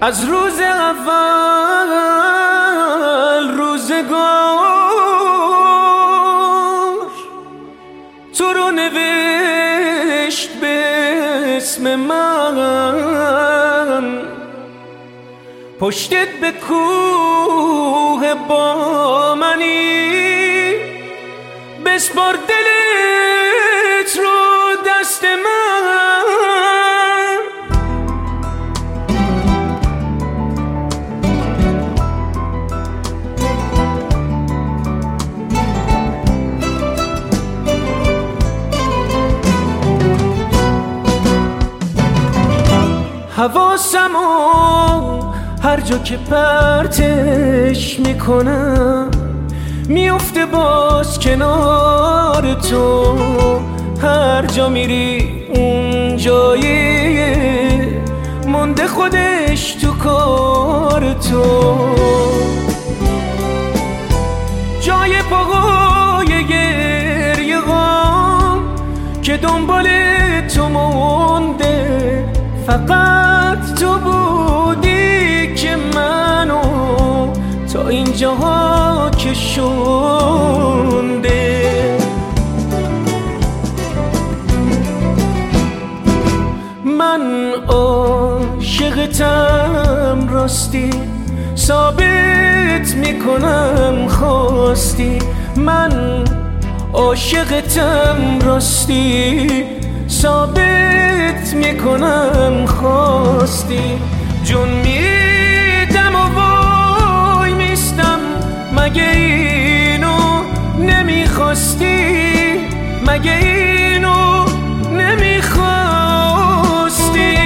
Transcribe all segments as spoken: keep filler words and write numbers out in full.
از روز اول روزگار تو رو نوشت به اسم من، پشتت به کوه با منی، بسپار دلت رو دست من. حواسمو هر جا که پرتش میکنم میفته باز کنار تو، هر جا میری اون جایی مونده خودش تو کار تو، جای پاهای گریه غم که دنبال تو مونده، فقط تو بودی که منو تا اینجاها کشونده. من عاشقتم راستی، ثابت میکنم خواستی. من عاشقتم راستی، ثابت میکنم خواستی. جون میدم و وای میستم، مگه اینو نمیخواستی؟ مگه اینو نمیخواستی؟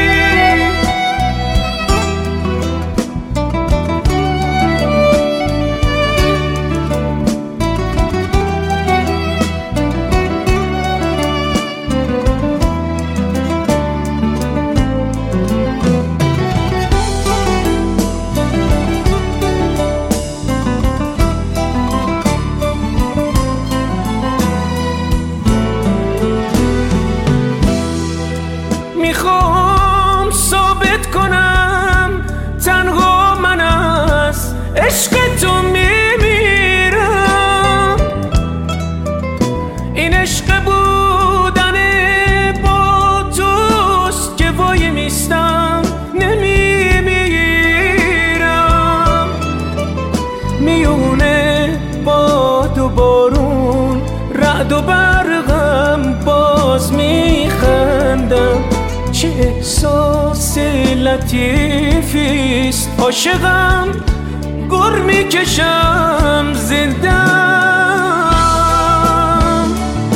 میخوام ثابت کنم تنها من از عشق تو میمیرم، این عشق بودن با توست که وای میستم نمیمیرم. میونه باد و بارون رعد و برقم باز میخندم، چه احساس لطیفیست عاشقم گر میکشم زندم.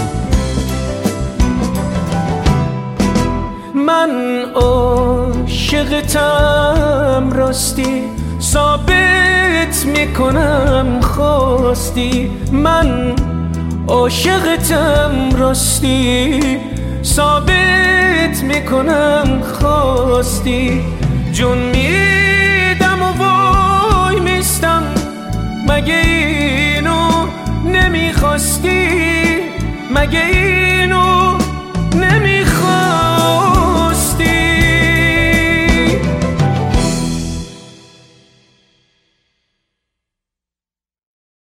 من عاشقتم راستی، ثابت میکنم خواستی. من عاشقتم راستی، ثابت میکنم خواستی. جون میدم و وای میستم، مگه اینو نمیخواستی؟ مگه اینو